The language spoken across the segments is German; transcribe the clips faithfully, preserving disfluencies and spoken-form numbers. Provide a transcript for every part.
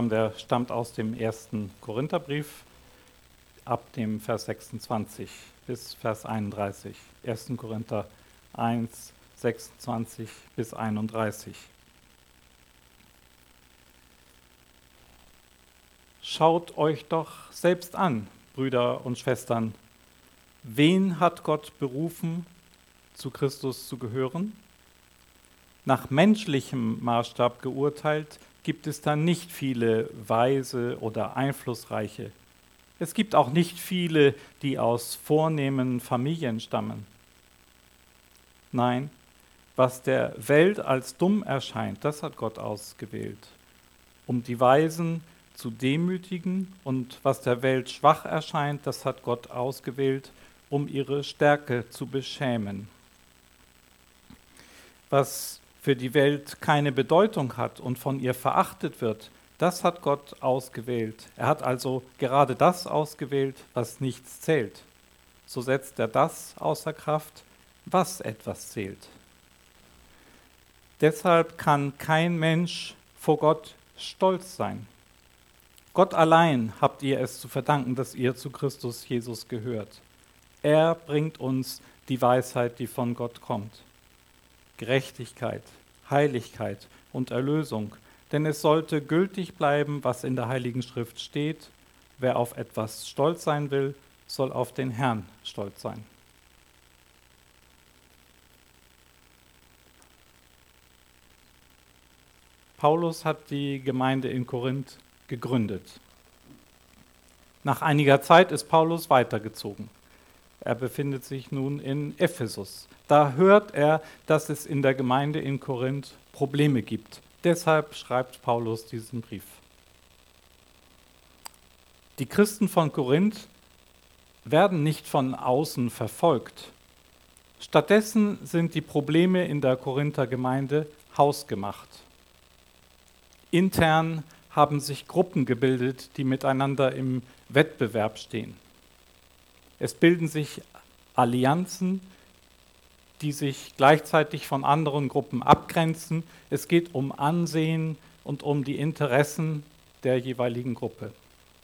Der stammt aus dem ersten Korintherbrief ab dem Vers sechsundzwanzig bis Vers einunddreißig. erster Korinther eins, sechsundzwanzig bis einunddreißig. Schaut euch doch selbst an, Brüder und Schwestern. Wen hat Gott berufen, zu Christus zu gehören? Nach menschlichem Maßstab geurteilt, gibt es da nicht viele Weise oder Einflussreiche. Es gibt auch nicht viele, die aus vornehmen Familien stammen. Nein, was der Welt als dumm erscheint, das hat Gott ausgewählt, um die Weisen zu demütigen, und was der Welt schwach erscheint, das hat Gott ausgewählt, um ihre Stärke zu beschämen. Was für die Welt keine Bedeutung hat und von ihr verachtet wird, das hat Gott ausgewählt. Er hat also gerade das ausgewählt, was nichts zählt. So setzt er das außer Kraft, was etwas zählt. Deshalb kann kein Mensch vor Gott stolz sein. Gott allein habt ihr es zu verdanken, dass ihr zu Christus Jesus gehört. Er bringt uns die Weisheit, die von Gott kommt. Gerechtigkeit, Heiligkeit und Erlösung. Denn es sollte gültig bleiben, was in der Heiligen Schrift steht. Wer auf etwas stolz sein will, soll auf den Herrn stolz sein. Paulus hat die Gemeinde in Korinth gegründet. Nach einiger Zeit ist Paulus weitergezogen. Er befindet sich nun in Ephesus. Da hört er, dass es in der Gemeinde in Korinth Probleme gibt. Deshalb schreibt Paulus diesen Brief. Die Christen von Korinth werden nicht von außen verfolgt. Stattdessen sind die Probleme in der Korinther Gemeinde hausgemacht. Intern haben sich Gruppen gebildet, die miteinander im Wettbewerb stehen. Es bilden sich Allianzen, die sich gleichzeitig von anderen Gruppen abgrenzen. Es geht um Ansehen und um die Interessen der jeweiligen Gruppe.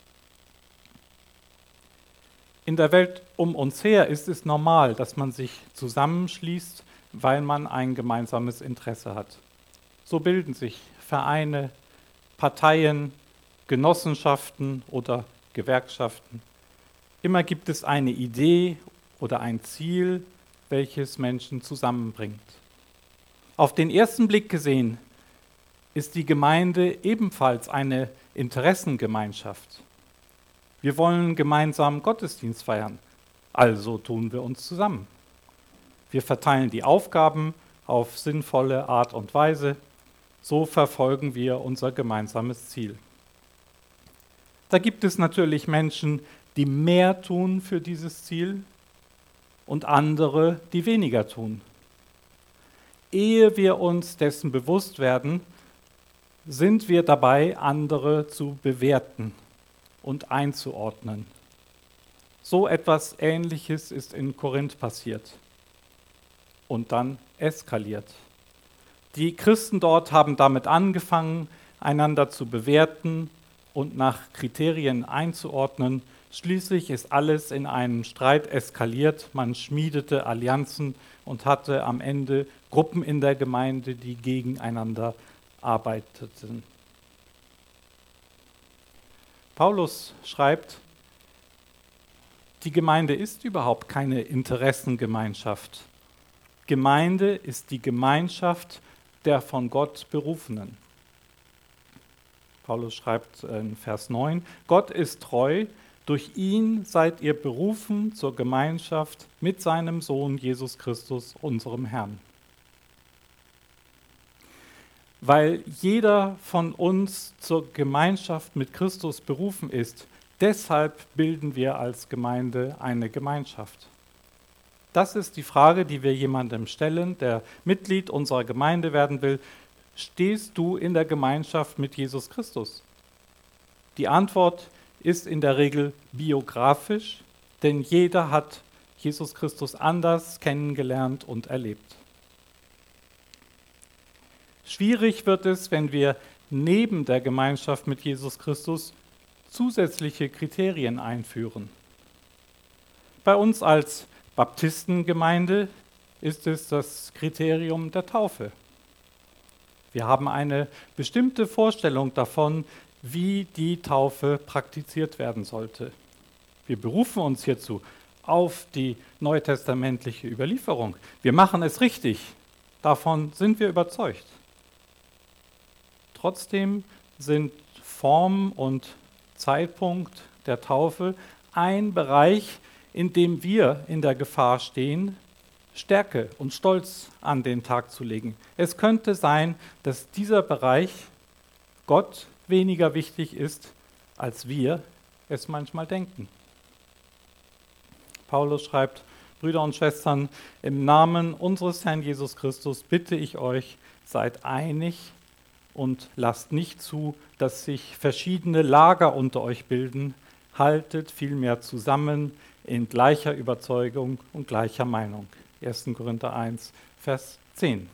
In der Welt um uns her ist es normal, dass man sich zusammenschließt, weil man ein gemeinsames Interesse hat. So bilden sich Vereine, Parteien, Genossenschaften oder Gewerkschaften. Immer gibt es eine Idee oder ein Ziel, welches Menschen zusammenbringt. Auf den ersten Blick gesehen ist die Gemeinde ebenfalls eine Interessengemeinschaft. Wir wollen gemeinsam Gottesdienst feiern, also tun wir uns zusammen. Wir verteilen die Aufgaben auf sinnvolle Art und Weise, so verfolgen wir unser gemeinsames Ziel. Da gibt es natürlich Menschen, die mehr tun für dieses Ziel und andere, die weniger tun. Ehe wir uns dessen bewusst werden, sind wir dabei, andere zu bewerten und einzuordnen. So etwas Ähnliches ist in Korinth passiert und dann eskaliert. Die Christen dort haben damit angefangen, einander zu bewerten und nach Kriterien einzuordnen. Schließlich ist alles in einem Streit eskaliert. Man schmiedete Allianzen und hatte am Ende Gruppen in der Gemeinde, die gegeneinander arbeiteten. Paulus schreibt, die Gemeinde ist überhaupt keine Interessengemeinschaft. Gemeinde ist die Gemeinschaft der von Gott Berufenen. Paulus schreibt in Vers neun, Gott ist treu, durch ihn seid ihr berufen zur Gemeinschaft mit seinem Sohn Jesus Christus, unserem Herrn. Weil jeder von uns zur Gemeinschaft mit Christus berufen ist, deshalb bilden wir als Gemeinde eine Gemeinschaft. Das ist die Frage, die wir jemandem stellen, der Mitglied unserer Gemeinde werden will. Stehst du in der Gemeinschaft mit Jesus Christus? Die Antwort ist in der Regel biografisch, denn jeder hat Jesus Christus anders kennengelernt und erlebt. Schwierig wird es, wenn wir neben der Gemeinschaft mit Jesus Christus zusätzliche Kriterien einführen. Bei uns als Baptistengemeinde ist es das Kriterium der Taufe. Wir haben eine bestimmte Vorstellung davon, wie die Taufe praktiziert werden sollte. Wir berufen uns hierzu auf die neutestamentliche Überlieferung. Wir machen es richtig. Davon sind wir überzeugt. Trotzdem sind Form und Zeitpunkt der Taufe ein Bereich, in dem wir in der Gefahr stehen, Stärke und Stolz an den Tag zu legen. Es könnte sein, dass dieser Bereich Gott weniger wichtig ist, als wir es manchmal denken. Paulus schreibt: Brüder und Schwestern, im Namen unseres Herrn Jesus Christus bitte ich euch, seid einig und lasst nicht zu, dass sich verschiedene Lager unter euch bilden. Haltet vielmehr zusammen in gleicher Überzeugung und gleicher Meinung. erster Korinther eins, Vers zehn.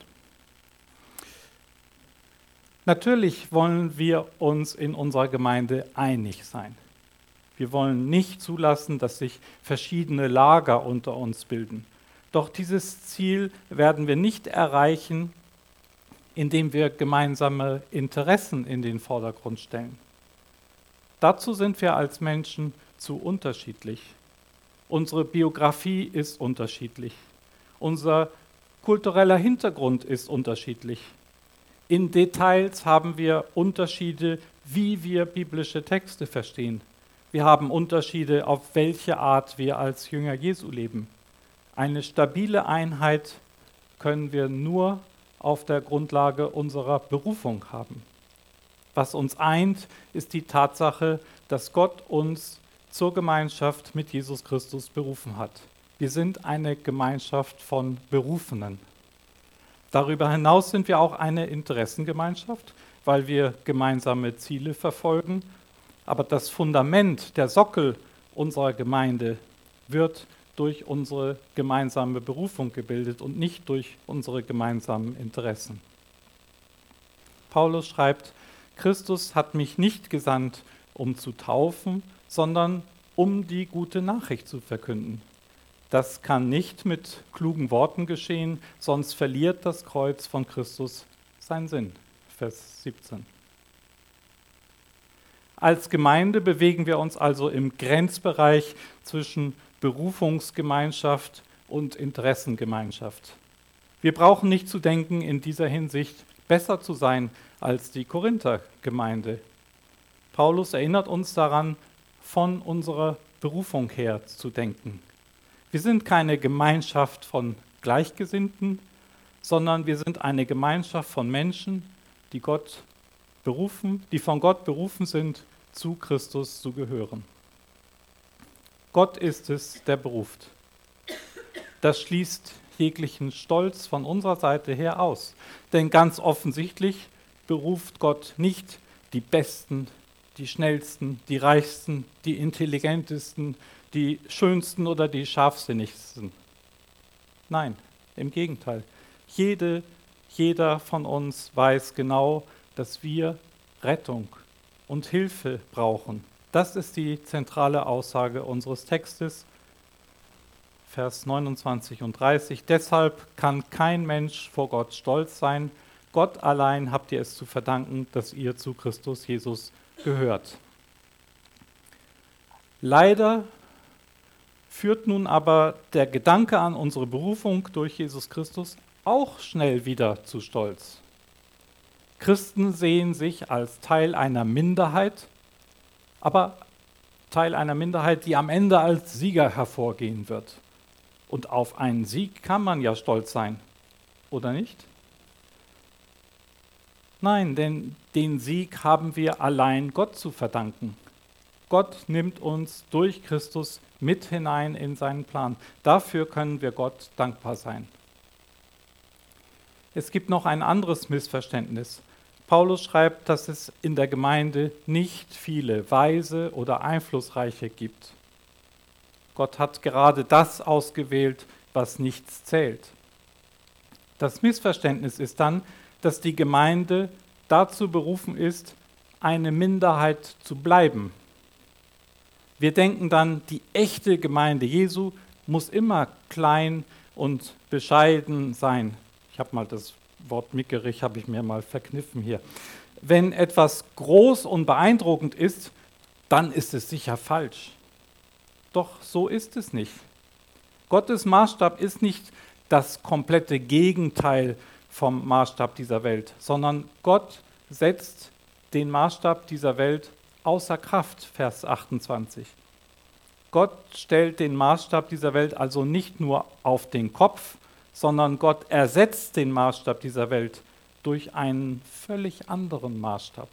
Natürlich wollen wir uns in unserer Gemeinde einig sein. Wir wollen nicht zulassen, dass sich verschiedene Lager unter uns bilden. Doch dieses Ziel werden wir nicht erreichen, indem wir gemeinsame Interessen in den Vordergrund stellen. Dazu sind wir als Menschen zu unterschiedlich. Unsere Biografie ist unterschiedlich. Unser kultureller Hintergrund ist unterschiedlich. In Details haben wir Unterschiede, wie wir biblische Texte verstehen. Wir haben Unterschiede, auf welche Art wir als Jünger Jesu leben. Eine stabile Einheit können wir nur auf der Grundlage unserer Berufung haben. Was uns eint, ist die Tatsache, dass Gott uns zur Gemeinschaft mit Jesus Christus berufen hat. Wir sind eine Gemeinschaft von Berufenen. Darüber hinaus sind wir auch eine Interessengemeinschaft, weil wir gemeinsame Ziele verfolgen. Aber das Fundament, der Sockel unserer Gemeinde wird durch unsere gemeinsame Berufung gebildet und nicht durch unsere gemeinsamen Interessen. Paulus schreibt: Christus hat mich nicht gesandt, um zu taufen, sondern um die gute Nachricht zu verkünden. Das kann nicht mit klugen Worten geschehen, sonst verliert das Kreuz von Christus seinen Sinn. Vers siebzehn. Als Gemeinde bewegen wir uns also im Grenzbereich zwischen Berufungsgemeinschaft und Interessengemeinschaft. Wir brauchen nicht zu denken, in dieser Hinsicht besser zu sein als die Korinther-Gemeinde. Paulus erinnert uns daran, von unserer Berufung her zu denken. Wir sind keine Gemeinschaft von Gleichgesinnten, sondern wir sind eine Gemeinschaft von Menschen, die Gott berufen, die von Gott berufen sind, zu Christus zu gehören. Gott ist es, der beruft. Das schließt jeglichen Stolz von unserer Seite her aus. Denn ganz offensichtlich beruft Gott nicht die Besten, die Schnellsten, die Reichsten, die Intelligentesten, die Schönsten oder die Scharfsinnigsten. Nein, im Gegenteil. Jede, jeder von uns weiß genau, dass wir Rettung und Hilfe brauchen. Das ist die zentrale Aussage unseres Textes, Vers neunundzwanzig und dreißig. Deshalb kann kein Mensch vor Gott stolz sein. Gott allein habt ihr es zu verdanken, dass ihr zu Christus Jesus gehört. Leider führt nun aber der Gedanke an unsere Berufung durch Jesus Christus auch schnell wieder zu Stolz. Christen sehen sich als Teil einer Minderheit, aber Teil einer Minderheit, die am Ende als Sieger hervorgehen wird. Und auf einen Sieg kann man ja stolz sein, oder nicht? Nein, denn den Sieg haben wir allein Gott zu verdanken. Gott nimmt uns durch Christus mit hinein in seinen Plan. Dafür können wir Gott dankbar sein. Es gibt noch ein anderes Missverständnis. Paulus schreibt, dass es in der Gemeinde nicht viele Weise oder Einflussreiche gibt. Gott hat gerade das ausgewählt, was nichts zählt. Das Missverständnis ist dann, dass die Gemeinde dazu berufen ist, eine Minderheit zu bleiben. Wir denken dann, die echte Gemeinde Jesu muss immer klein und bescheiden sein. Ich habe mal das Wort mickerig, habe ich mir mal verkniffen hier. Wenn etwas groß und beeindruckend ist, dann ist es sicher falsch. Doch so ist es nicht. Gottes Maßstab ist nicht das komplette Gegenteil vom Maßstab dieser Welt, sondern Gott setzt den Maßstab dieser Welt außer Kraft, Vers achtundzwanzig. Gott stellt den Maßstab dieser Welt also nicht nur auf den Kopf, sondern Gott ersetzt den Maßstab dieser Welt durch einen völlig anderen Maßstab.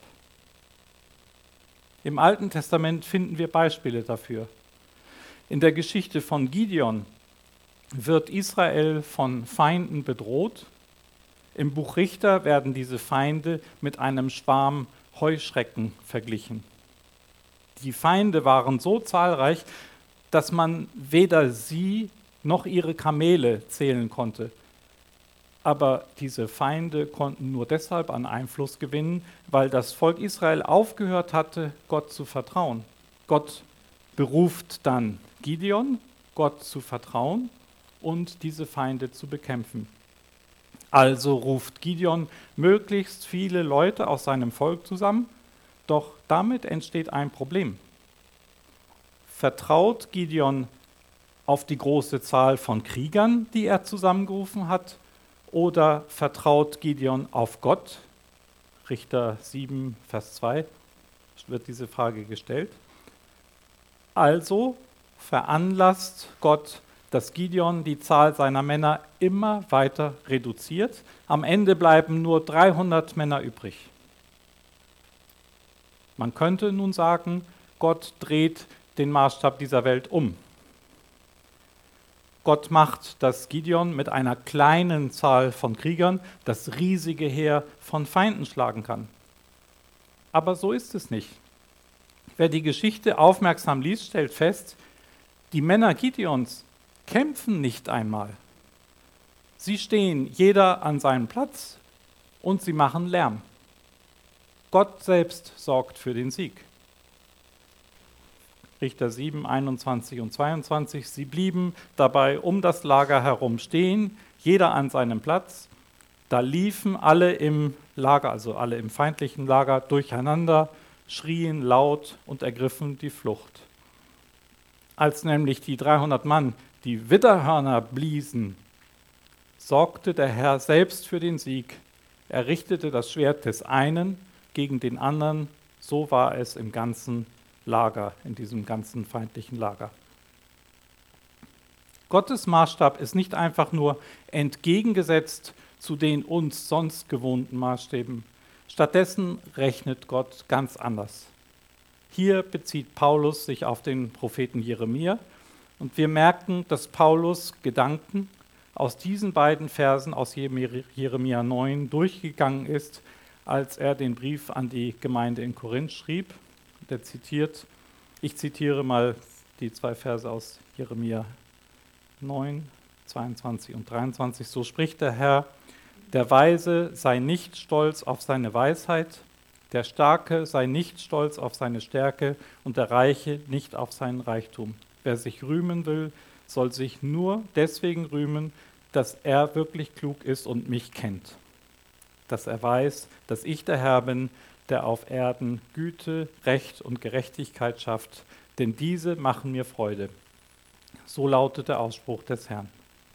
Im Alten Testament finden wir Beispiele dafür. In der Geschichte von Gideon wird Israel von Feinden bedroht. Im Buch Richter werden diese Feinde mit einem Schwarm Heuschrecken verglichen. Die Feinde waren so zahlreich, dass man weder sie noch ihre Kamele zählen konnte. Aber diese Feinde konnten nur deshalb an Einfluss gewinnen, weil das Volk Israel aufgehört hatte, Gott zu vertrauen. Gott beruft dann Gideon, Gott zu vertrauen und diese Feinde zu bekämpfen. Also ruft Gideon möglichst viele Leute aus seinem Volk zusammen, doch damit entsteht ein Problem. Vertraut Gideon auf die große Zahl von Kriegern, die er zusammengerufen hat, oder vertraut Gideon auf Gott? Richter sieben, Vers zwei wird diese Frage gestellt. Also veranlasst Gott, dass Gideon die Zahl seiner Männer immer weiter reduziert. Am Ende bleiben nur dreihundert Männer übrig. Man könnte nun sagen, Gott dreht den Maßstab dieser Welt um. Gott macht, dass Gideon mit einer kleinen Zahl von Kriegern das riesige Heer von Feinden schlagen kann. Aber so ist es nicht. Wer die Geschichte aufmerksam liest, stellt fest, die Männer Gideons kämpfen nicht einmal. Sie stehen jeder an seinem Platz und sie machen Lärm. Gott selbst sorgt für den Sieg. Richter sieben, einundzwanzig und zweiundzwanzig. Sie blieben dabei um das Lager herum stehen, jeder an seinem Platz. Da liefen alle im Lager, also alle im feindlichen Lager, durcheinander, schrien laut und ergriffen die Flucht. Als nämlich die dreihundert Mann die Widderhörner bliesen, sorgte der Herr selbst für den Sieg. Er richtete das Schwert des einen gegen den anderen, so war es im ganzen Lager, in diesem ganzen feindlichen Lager. Gottes Maßstab ist nicht einfach nur entgegengesetzt zu den uns sonst gewohnten Maßstäben. Stattdessen rechnet Gott ganz anders. Hier bezieht Paulus sich auf den Propheten Jeremia und wir merken, dass Paulus Gedanken aus diesen beiden Versen aus Jeremia neun durchgegangen ist, als er den Brief an die Gemeinde in Korinth schrieb. Der zitiert, ich zitiere mal die zwei Verse aus Jeremia neun, zweiundzwanzig und dreiundzwanzig. So spricht der Herr: Der Weise sei nicht stolz auf seine Weisheit, der Starke sei nicht stolz auf seine Stärke und der Reiche nicht auf seinen Reichtum. Wer sich rühmen will, soll sich nur deswegen rühmen, dass er wirklich klug ist und mich kennt. Dass er weiß, dass ich der Herr bin, der auf Erden Güte, Recht und Gerechtigkeit schafft, denn diese machen mir Freude. So lautet der Ausspruch des Herrn.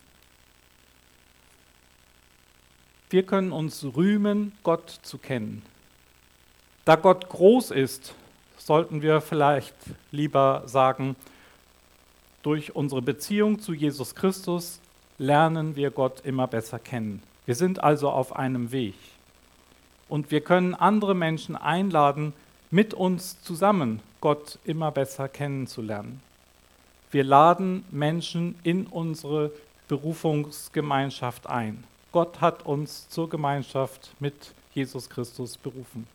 Wir können uns rühmen, Gott zu kennen. Da Gott groß ist, sollten wir vielleicht lieber sagen, durch unsere Beziehung zu Jesus Christus lernen wir Gott immer besser kennen. Wir sind also auf einem Weg. Und wir können andere Menschen einladen, mit uns zusammen Gott immer besser kennenzulernen. Wir laden Menschen in unsere Berufungsgemeinschaft ein. Gott hat uns zur Gemeinschaft mit Jesus Christus berufen.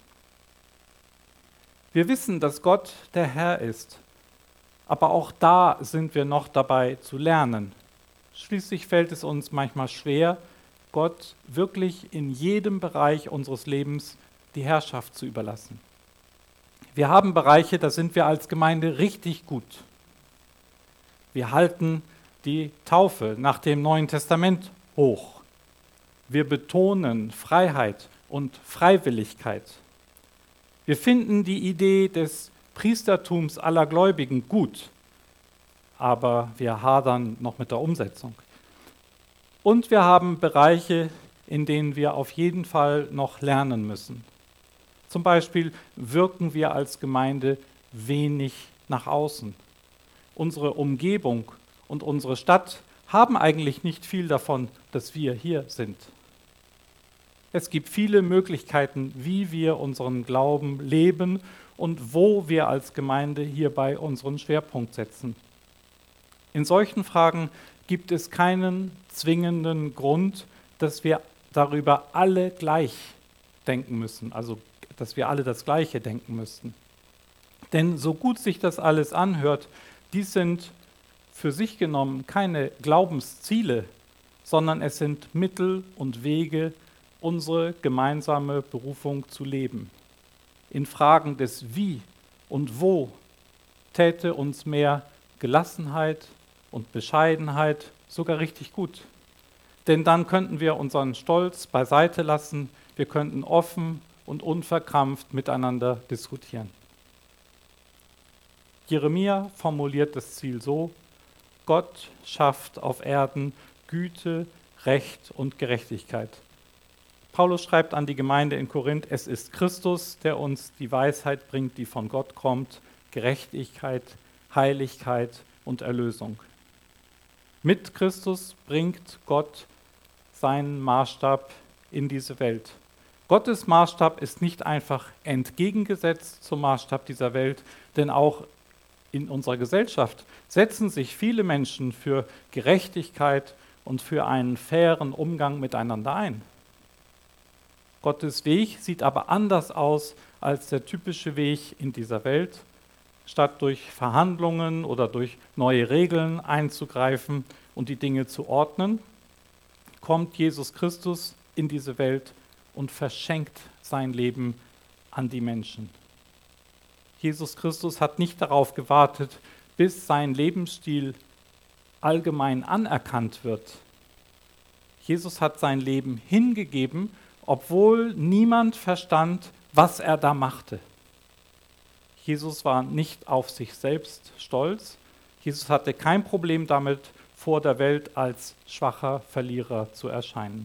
Wir wissen, dass Gott der Herr ist, aber auch da sind wir noch dabei zu lernen. Schließlich fällt es uns manchmal schwer, Gott wirklich in jedem Bereich unseres Lebens die Herrschaft zu überlassen. Wir haben Bereiche, da sind wir als Gemeinde richtig gut. Wir halten die Taufe nach dem Neuen Testament hoch. Wir betonen Freiheit und Freiwilligkeit. Wir finden die Idee des Priestertums aller Gläubigen gut, aber wir hadern noch mit der Umsetzung. Und wir haben Bereiche, in denen wir auf jeden Fall noch lernen müssen. Zum Beispiel wirken wir als Gemeinde wenig nach außen. Unsere Umgebung und unsere Stadt haben eigentlich nicht viel davon, dass wir hier sind. Es gibt viele Möglichkeiten, wie wir unseren Glauben leben und wo wir als Gemeinde hierbei unseren Schwerpunkt setzen. In solchen Fragen gibt es keinen zwingenden Grund, dass wir darüber alle gleich denken müssen, also dass wir alle das Gleiche denken müssten. Denn so gut sich das alles anhört, dies sind für sich genommen keine Glaubensziele, sondern es sind Mittel und Wege, unsere gemeinsame Berufung zu leben. In Fragen des Wie und Wo täte uns mehr Gelassenheit und Bescheidenheit sogar richtig gut. Denn dann könnten wir unseren Stolz beiseite lassen, wir könnten offen und unverkrampft miteinander diskutieren. Jeremia formuliert das Ziel so: Gott schafft auf Erden Güte, Recht und Gerechtigkeit. Paulus schreibt an die Gemeinde in Korinth: Es ist Christus, der uns die Weisheit bringt, die von Gott kommt, Gerechtigkeit, Heiligkeit und Erlösung. Mit Christus bringt Gott seinen Maßstab in diese Welt. Gottes Maßstab ist nicht einfach entgegengesetzt zum Maßstab dieser Welt, denn auch in unserer Gesellschaft setzen sich viele Menschen für Gerechtigkeit und für einen fairen Umgang miteinander ein. Gottes Weg sieht aber anders aus als der typische Weg in dieser Welt. Statt durch Verhandlungen oder durch neue Regeln einzugreifen und die Dinge zu ordnen, kommt Jesus Christus in diese Welt und verschenkt sein Leben an die Menschen. Jesus Christus hat nicht darauf gewartet, bis sein Lebensstil allgemein anerkannt wird. Jesus hat sein Leben hingegeben, obwohl niemand verstand, was er da machte. Jesus war nicht auf sich selbst stolz. Jesus hatte kein Problem damit, vor der Welt als schwacher Verlierer zu erscheinen.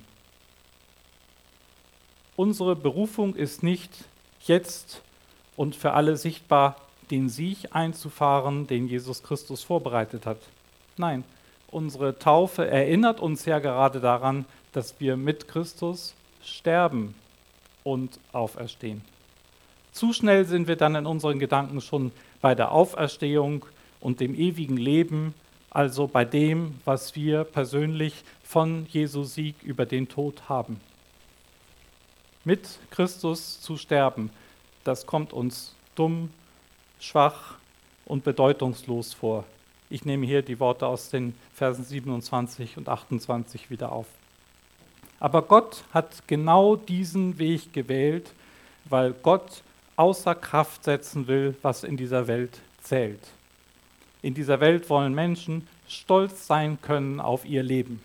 Unsere Berufung ist nicht jetzt und für alle sichtbar, den Sieg einzufahren, den Jesus Christus vorbereitet hat. Nein, unsere Taufe erinnert uns ja gerade daran, dass wir mit Christus sterben und auferstehen. Zu schnell sind wir dann in unseren Gedanken schon bei der Auferstehung und dem ewigen Leben, also bei dem, was wir persönlich von Jesu Sieg über den Tod haben. Mit Christus zu sterben, das kommt uns dumm, schwach und bedeutungslos vor. Ich nehme hier die Worte aus den Versen siebenundzwanzig und achtundzwanzig wieder auf. Aber Gott hat genau diesen Weg gewählt, weil Gott außer Kraft setzen will, was in dieser Welt zählt. In dieser Welt wollen Menschen stolz sein können auf ihr Leben.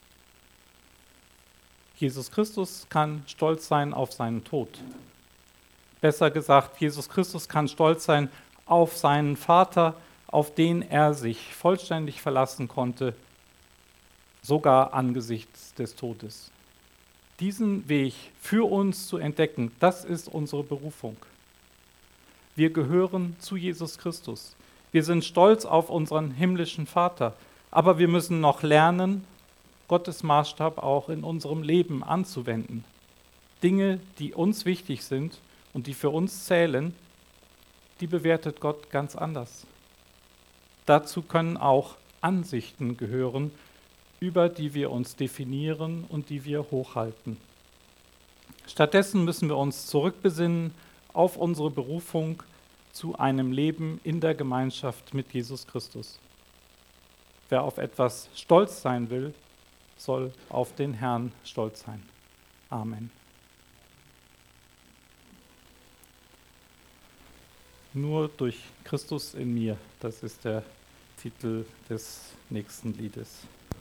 Jesus Christus kann stolz sein auf seinen Tod. Besser gesagt, Jesus Christus kann stolz sein auf seinen Vater, auf den er sich vollständig verlassen konnte, sogar angesichts des Todes. Diesen Weg für uns zu entdecken, das ist unsere Berufung. Wir gehören zu Jesus Christus. Wir sind stolz auf unseren himmlischen Vater, aber wir müssen noch lernen, Gottes Maßstab auch in unserem Leben anzuwenden. Dinge, die uns wichtig sind und die für uns zählen, die bewertet Gott ganz anders. Dazu können auch Ansichten gehören, über die wir uns definieren und die wir hochhalten. Stattdessen müssen wir uns zurückbesinnen auf unsere Berufung zu einem Leben in der Gemeinschaft mit Jesus Christus. Wer auf etwas stolz sein will, soll auf den Herrn stolz sein. Amen. Nur durch Christus in mir, das ist der Titel des nächsten Liedes.